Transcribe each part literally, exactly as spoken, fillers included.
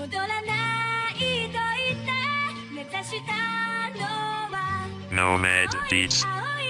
Nomad Beats.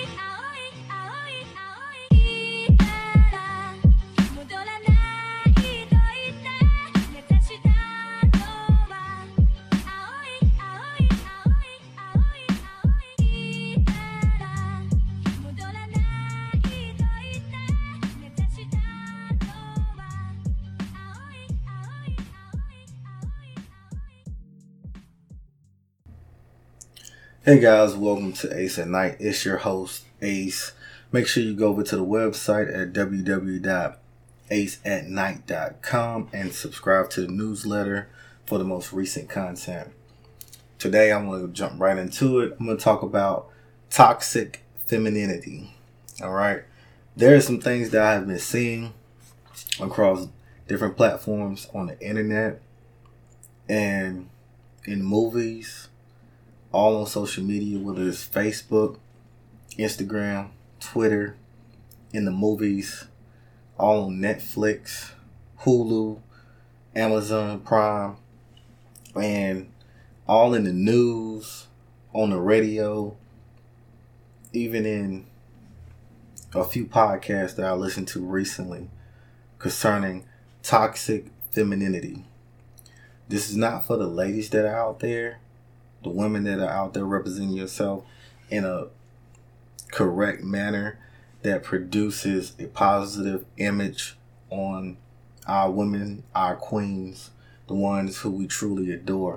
Hey guys, welcome to Ace at Night. It's your host, Ace. Make sure you go over to the website at w w w dot ace at night dot com and subscribe to the newsletter for the most recent content. Today I'm going to jump right into it. I'm going to talk about toxic femininity. Alright, there are some things that I have been seeing across different platforms on the internet and in movies, all on social media, whether it's Facebook, Instagram, Twitter, in the movies, all on Netflix, Hulu, Amazon Prime, and all in the news, on the radio, even in a few podcasts that I listened to recently concerning toxic femininity. This is not for the ladies that are out there, the women that are out there representing yourself in a correct manner that produces a positive image on our women, our queens, the ones who we truly adore.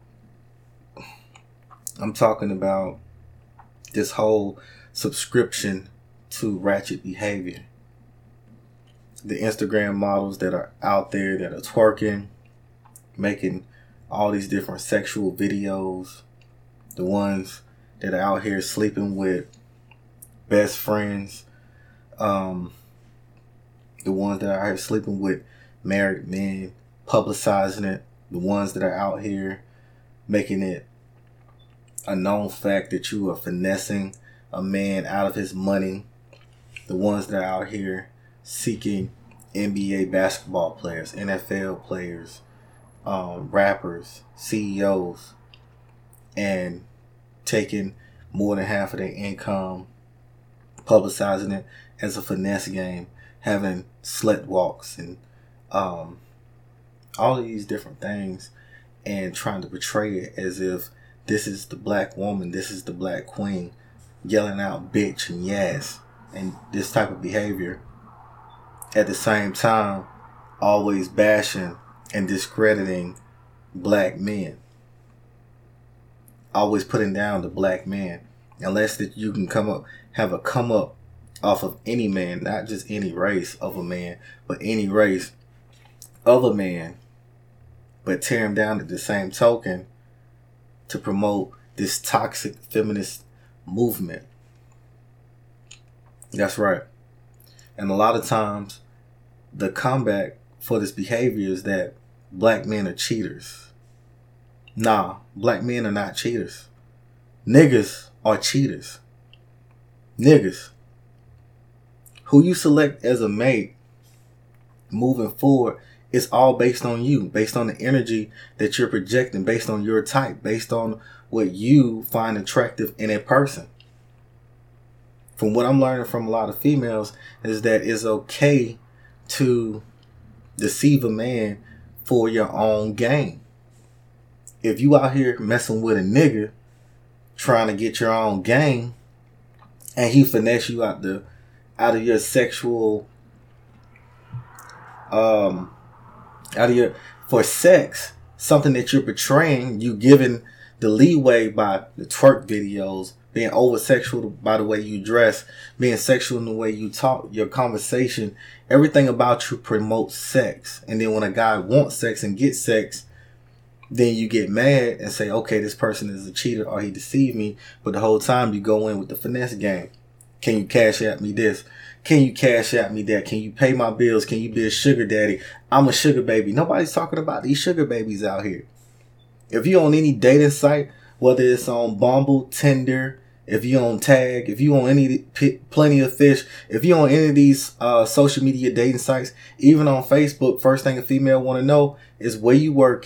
I'm talking about this whole subscription to ratchet behavior. The Instagram models that are out there that are twerking, making all these different sexual videos, the ones that are out here sleeping with best friends, um, the ones that are out here sleeping with married men, publicizing it, the ones that are out here making it a known fact that you are finessing a man out of his money, the ones that are out here seeking N B A basketball players, N F L players, Um, rappers, C E Os, and taking more than half of their income, publicizing it as a finesse game, having slut walks and um, all of these different things, and trying to portray it as if this is the black woman, this is the black queen, yelling out bitch and yes, and this type of behavior. At the same time, always bashing and discrediting black men, always putting down the black man, unless that you can come up, have a come up off of any man, not just any race of a man, but any race of a man, but tear him down at the same token to promote this toxic feminist movement. That's right. And a lot of times the comeback for this behavior is that black men are cheaters. Nah, black men are not cheaters. Niggas are cheaters. Niggas. Who you select as a mate moving forward is all based on you, based on the energy that you're projecting, based on your type, based on what you find attractive in a person. From what I'm learning from a lot of females is that it's okay to deceive a man for your own gain. If you out here messing with a nigga trying to get your own gain, and he finesse you out the out of your sexual um out of your for sex, something that you're portraying, you giving the leeway by the twerk videos, being over sexual by the way you dress, being sexual in the way you talk, your conversation, everything about you promotes sex. And then when a guy wants sex and gets sex, then you get mad and say, okay, this person is a cheater or he deceived me. But the whole time you go in with the finesse game. Can you cash out me this? Can you cash out me that? Can you pay my bills? Can you be a sugar daddy? I'm a sugar baby. Nobody's talking about these sugar babies out here. If you're on any dating site, whether it's on Bumble, Tinder, if you on Tag, if you on any Plenty of Fish, if you on any of these uh, social media dating sites, even on Facebook, first thing a female want to know is where you work at,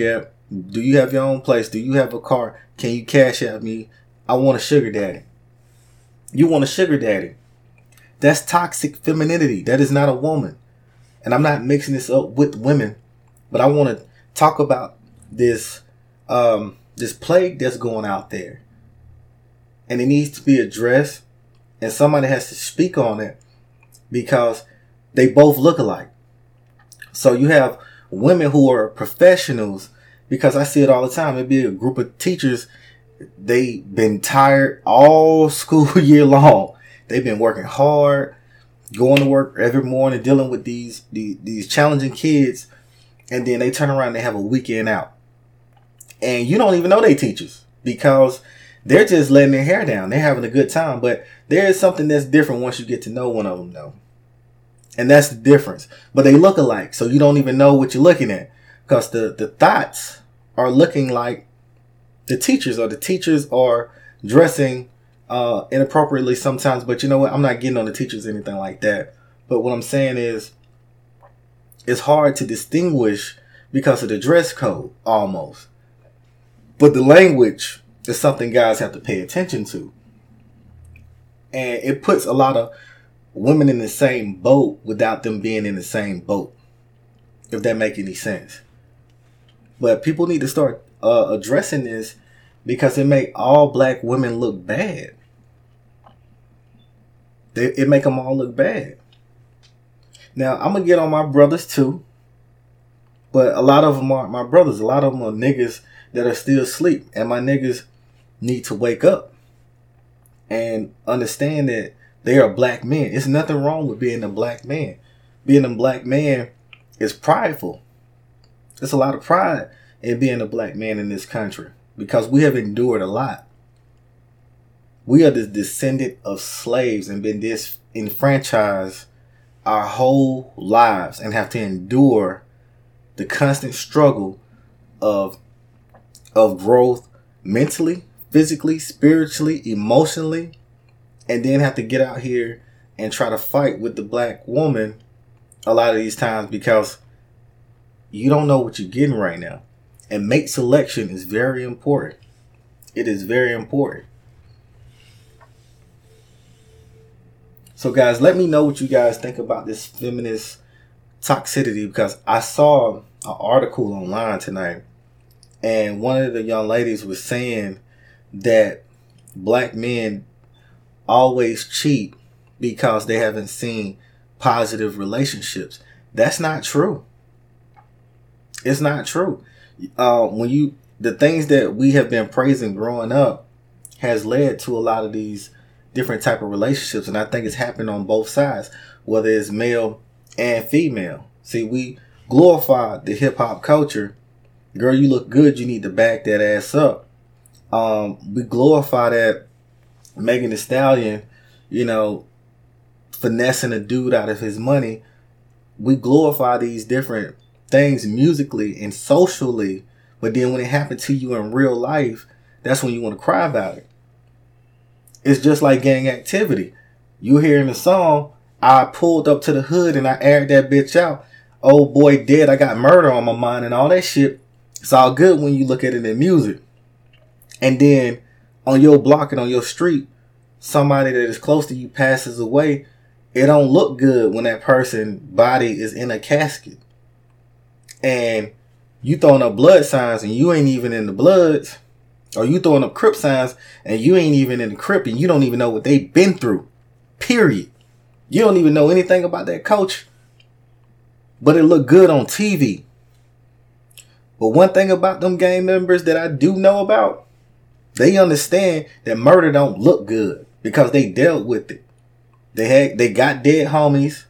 Do you have your own place? Do you have a car? Can you cash out me? I want a sugar daddy. You want a sugar daddy. That's toxic femininity. That is not a woman. And I'm not mixing this up with women, but I want to talk about this um, this plague that's going out there. And it needs to be addressed. And somebody has to speak on it because they both look alike. So you have women who are professionals, because I see it all the time. It'd be a group of teachers. They've been tired all school year long. They've been working hard, going to work every morning, dealing with these, these, these challenging kids. And then they turn around and they have a weekend out. And you don't even know they teachers because they're just letting their hair down. They're having a good time. But there is something that's different once you get to know one of them, though. And that's the difference. But they look alike, so you don't even know what you're looking at. Because the, the thoughts are looking like the teachers, or the teachers are dressing uh, inappropriately sometimes. But you know what? I'm not getting on the teachers or anything like that. But what I'm saying is, it's hard to distinguish because of the dress code, almost. But the language is something guys have to pay attention to. And it puts a lot of women in the same boat without them being in the same boat, if that make any sense. But people need to start uh, addressing this because it make all black women look bad. They, it make them all look bad. Now, I'm going to get on my brothers too. But a lot of them are my brothers. A lot of them are niggas that are still asleep. And my niggas need to wake up and understand that they are black men. It's nothing wrong with being a black man. Being a black man is prideful. There's a lot of pride in being a black man in this country because we have endured a lot. We are the descendant of slaves and been disenfranchised our whole lives and have to endure the constant struggle of, of growth mentally, physically, spiritually, emotionally, and then have to get out here and try to fight with the black woman a lot of these times because you don't know what you're getting right now. And mate selection is very important. It is very important. So guys, let me know what you guys think about this feminist toxicity, because I saw an article online tonight and one of the young ladies was saying that black men always cheat because they haven't seen positive relationships. That's not true. It's not true. Uh, when you, the things that we have been praising growing up has led to a lot of these different type of relationships. And I think it's happened on both sides, whether it's male and female. See, we glorify the hip hop culture. Girl, you look good. You need to back that ass up. Um, we glorify that Megan Thee Stallion, you know, finessing a dude out of his money. We glorify these different things musically and socially, but then when it happened to you in real life, that's when you want to cry about it. It's just like gang activity. You hearing the song, I pulled up to the hood and I aired that bitch out. Oh boy, dead, I got murder on my mind and all that shit. It's all good when you look at it in music. And then on your block and on your street, somebody that is close to you passes away. It don't look good when that person's body is in a casket. And you throwing up blood signs and you ain't even in the bloods. Or you throwing up Crip signs and you ain't even in the Crip and you don't even know what they've been through. Period. You don't even know anything about that coach. But it looked good on T V. But one thing about them gang members that I do know about, they understand that murder don't look good because they dealt with it. They had, they got dead homies,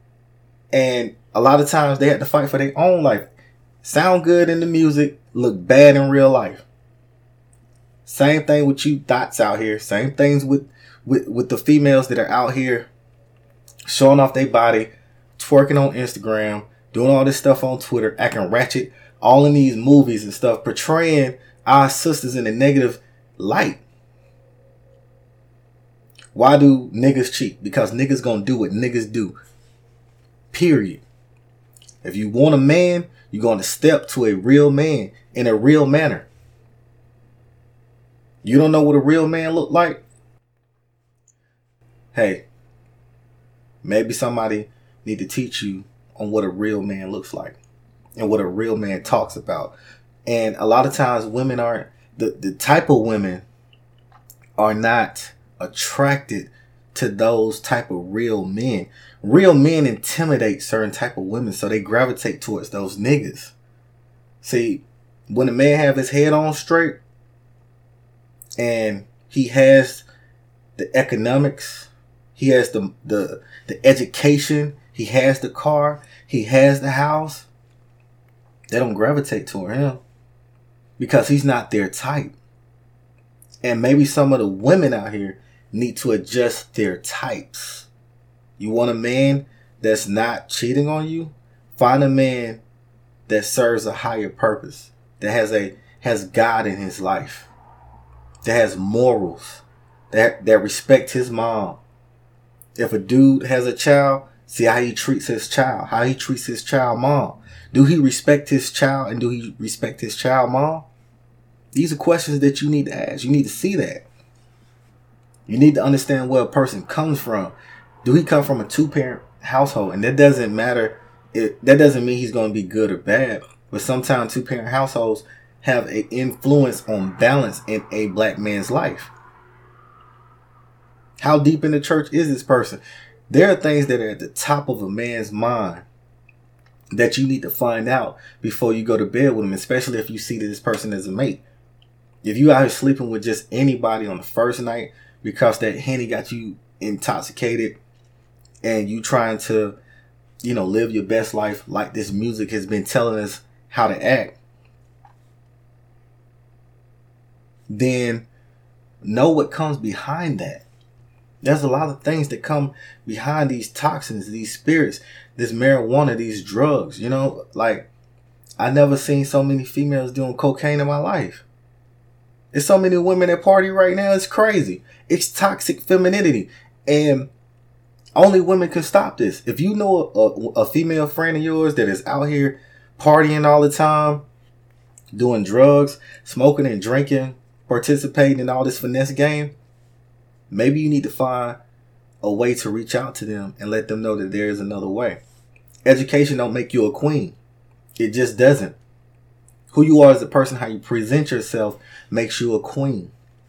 and a lot of times they had to fight for their own life. Sound good in the music, look bad in real life. Same thing with you thoughts out here. Same things with, with, with the females that are out here showing off their body, twerking on Instagram, doing all this stuff on Twitter, acting ratchet, all in these movies and stuff, portraying our sisters in a negative light. Why do niggas cheat? Because niggas gonna do what niggas do. Period. If you want a man, You're going to step to a real man in a real manner. You don't know what a real man look like? Hey, maybe somebody need to teach you on what a real man looks like and what a real man talks about. And a lot of times women aren't, the, the type of women are not attracted to those type of real men. Real men intimidate certain type of women, so they gravitate towards those niggas. See, when a man have his head on straight and he has the economics, he has the the the education, he has the car, he has the house, they don't gravitate toward him because he's not their type. And maybe some of the women out here need to adjust their types. You want a man that's not cheating on you? Find a man that serves a higher purpose, that has a has God in his life, that has morals, that that respects his mom. If a dude has a child, see how he treats his child, how he treats his child mom. Do he respect his child and do he respect his child mom? These are questions that you need to ask. You need to see that. You need to understand where a person comes from. Do he come from a two-parent household? And that doesn't matter. It, that doesn't mean he's going to be good or bad. But sometimes two-parent households have an influence on balance in a black man's life. How deep in the church is this person? There are things that are at the top of a man's mind that you need to find out before you go to bed with him, especially if you see this person as a mate. If you out here sleeping with just anybody on the first night because that Henny got you intoxicated and you trying to, you know, live your best life like this music has been telling us how to act, then know what comes behind that. There's a lot of things that come behind these toxins, these spirits, this marijuana, these drugs. You know, like I never seen so many females doing cocaine in my life. There's so many women at party right now. It's crazy. It's toxic femininity. And only women can stop this. If you know a, a female friend of yours that is out here partying all the time, doing drugs, smoking and drinking, participating in all this finesse game, maybe you need to find a way to reach out to them and let them know that there is another way. Education don't make you a queen. It just doesn't. Who you are as a person, how you present yourself, makes you a queen.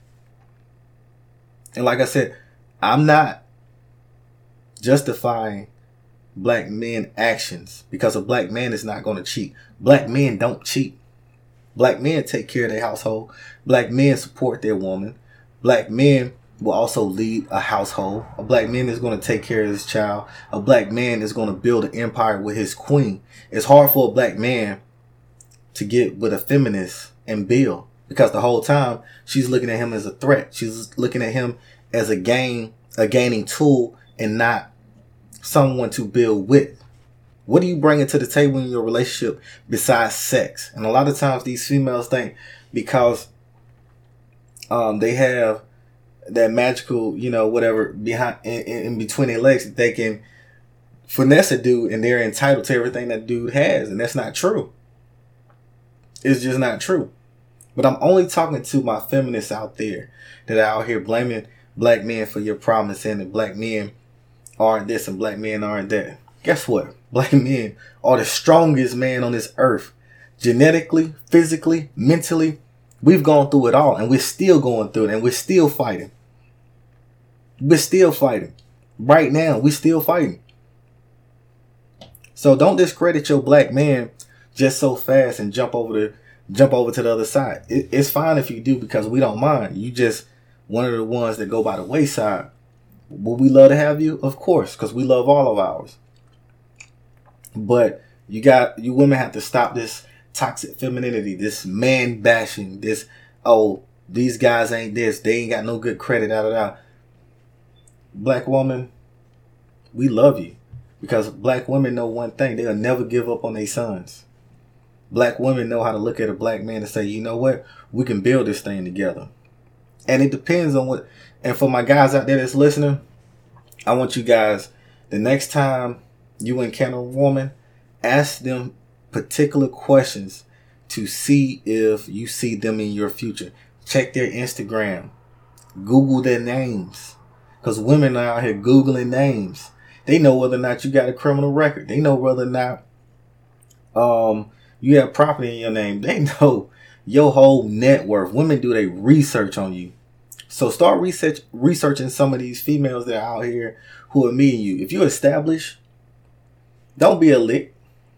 And like I said, I'm not justifying black men actions because a black man is not going to cheat. Black men don't cheat. Black men take care of their household. Black men support their woman. Black men will also lead a household. A black man is going to take care of his child. A black man is going to build an empire with his queen. It's hard for a black man to get with a feminist and build because the whole time she's looking at him as a threat. She's looking at him as a gain, a gaining tool and not someone to build with. What are you bringing to the table in your relationship besides sex? And a lot of times these females think because um, they have that magical, you know, whatever behind in, in between their legs, that they can finesse a dude and they're entitled to everything that dude has. And that's not true. It's just not true. But I'm only talking to my feminists out there that are out here blaming black men for your problems, saying that black men aren't this and black men aren't that. Guess what? Black men are the strongest man on this earth. Genetically, physically, mentally, we've gone through it all and we're still going through it and we're still fighting. We're still fighting. Right now, we're still fighting. So don't discredit your black man just so fast and jump over the jump over to the other side. It, it's fine if you do because we don't mind. You just one of the ones that go by the wayside. Would we love to have you? Of course, because we love all of ours. But you got you women have to stop this toxic femininity, this man bashing, this oh these guys ain't this, they ain't got no good credit, da da da. Black woman, we love you because black women know one thing: they'll never give up on their sons. Black women know how to look at a black man and say, you know what, we can build this thing together. And it depends on what. And for my guys out there that's listening, I want you guys, the next time you encounter a woman, ask them particular questions to see if you see them in your future. Check their Instagram. Google their names. Because women are out here Googling names. They know whether or not you got a criminal record. They know whether or not um, you have property in your name. They know your whole net worth. Women do their research on you. So start research researching some of these females that are out here who are meeting you. If you establish, don't be a lick.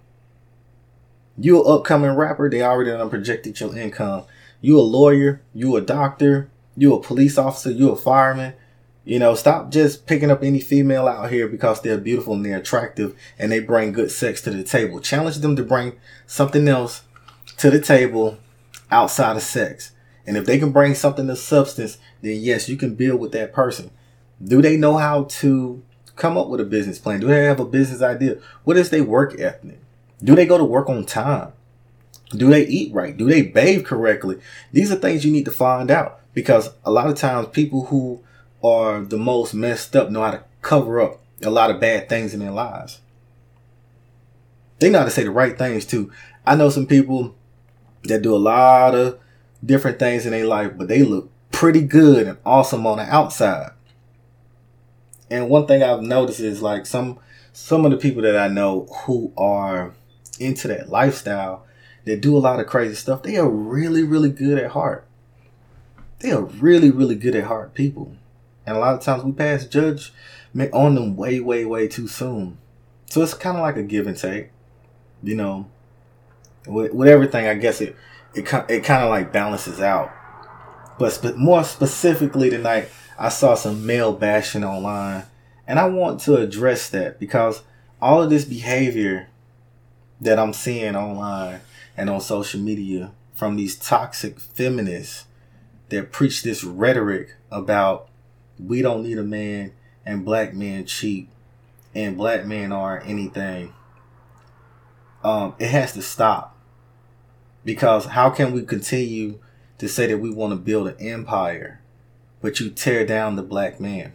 You an upcoming rapper, they already done projected your income. You a lawyer, you a doctor, you a police officer, you a fireman. You know, stop just picking up any female out here because they're beautiful and they're attractive and they bring good sex to the table. Challenge them to bring something else to the table outside of sex. And if they can bring something of substance, then yes, you can build with that person. Do they know how to come up with a business plan? Do they have a business idea? What is their work ethic? Do they go to work on time? Do they eat right? Do they bathe correctly? These are things you need to find out, because a lot of times people who are the most messed up know how to cover up a lot of bad things in their lives. They know how to say the right things too. I know some people that do a lot of different things in their life, but they look pretty good and awesome on the outside. And one thing I've noticed is like some some of the people that I know who are into that lifestyle, that do a lot of crazy stuff, they are really, really good at heart. They are really, really good at heart people. And a lot of times we pass judgment on them way, way, way too soon. So it's kind of like a give and take. You know, with, with everything, I guess it it, it kind of like balances out. But spe- more specifically tonight, I saw some male bashing online. And I want to address that, because all of this behavior that I'm seeing online and on social media from these toxic feminists that preach this rhetoric about we don't need a man and black men cheat and black men are anything. Um, it has to stop. Because how can we continue to say that we want to build an empire, but you tear down the black man?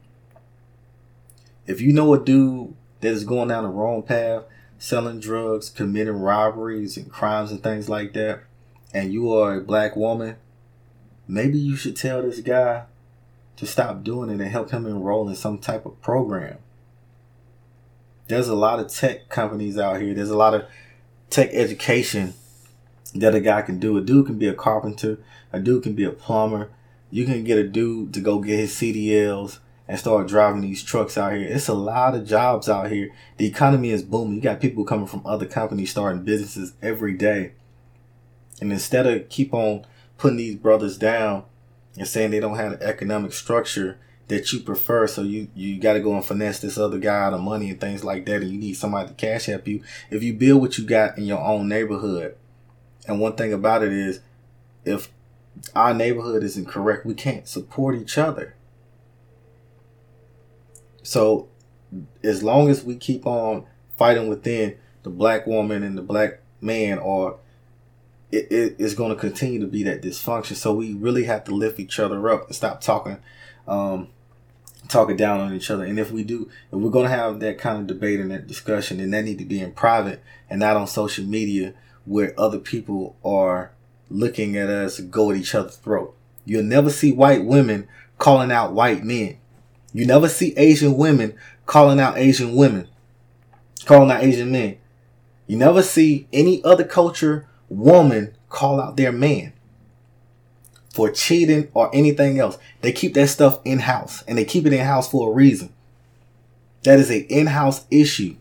If you know a dude that is going down the wrong path, selling drugs, committing robberies and crimes and things like that, and you are a black woman, maybe you should tell this guy to stop doing it and help him enroll in some type of program. There's a lot of tech companies out here. There's a lot of tech education that a guy can do. A dude can be a carpenter. A dude can be a plumber. You can get a dude to go get his C D Ls and start driving these trucks out here. It's a lot of jobs out here. The economy is booming. You got people coming from other companies starting businesses every day. And instead of keep on putting these brothers down and saying they don't have the economic structure that you prefer, so you, you got to go and finesse this other guy out of money and things like that, and you need somebody to cash help you. If you build what you got in your own neighborhood, and one thing about it is, if our neighborhood isn't correct, we can't support each other. So as long as we keep on fighting within, the black woman and the black man, or it, it is going to continue to be that dysfunction. So we really have to lift each other up and stop talking um, talking down on each other. And if we do, if we're going to have that kind of debate and that discussion, then that need to be in private and not on social media where other people are looking at us go at each other's throat. You'll never see white women calling out white men. You never see Asian women calling out Asian women, calling out Asian men. You never see any other culture woman call out their man for cheating or anything else. They keep that stuff in-house, and they keep it in-house for a reason. That is an in-house issue.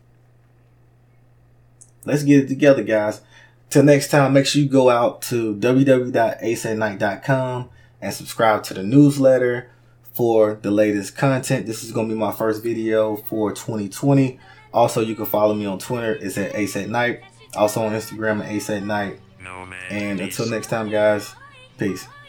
Let's get it together, guys. Till next time, make sure you go out to w w w dot ace at night dot com and subscribe to the newsletter for the latest content. This is going to be my first video for twenty twenty. Also, you can follow me on Twitter. It's at Ace at Night. Also on Instagram at Ace at Night. And until next time, guys, peace.